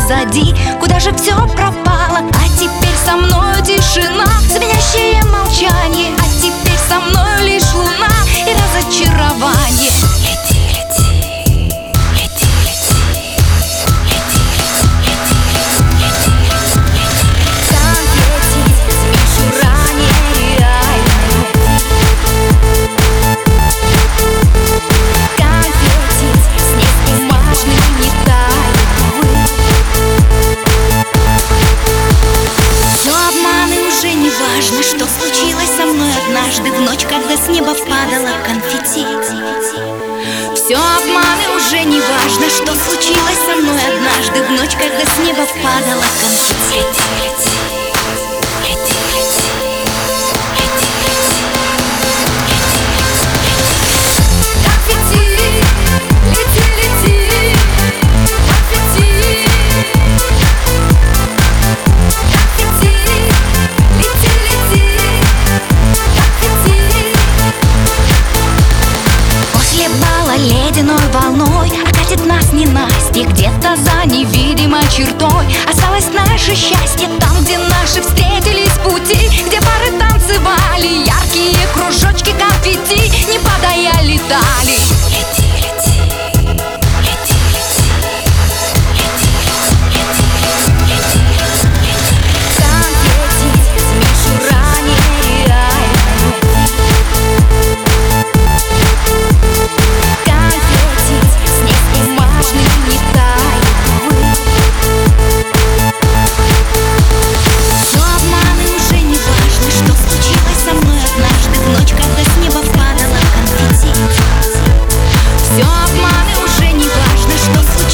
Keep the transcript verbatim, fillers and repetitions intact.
позади. Куда же все пропало? А теперь со мною тишина, звенящее молчание. А теперь со мною лишь луна и разочарование. Важно, что случилось со мной однажды в ночь, когда с неба падало конфетти. Все обманы, уже не важно, что случилось со мной однажды в ночь, когда с неба падало конфетти. Ледяной волной окатит нас ненастье. Где-то за невидимой чертой осталось наше счастье. Там, где наши встретились пути, где пары танцевали, яркие кружочки конфетти, не падая, летали. Все обманы, уже не важно, что случилось.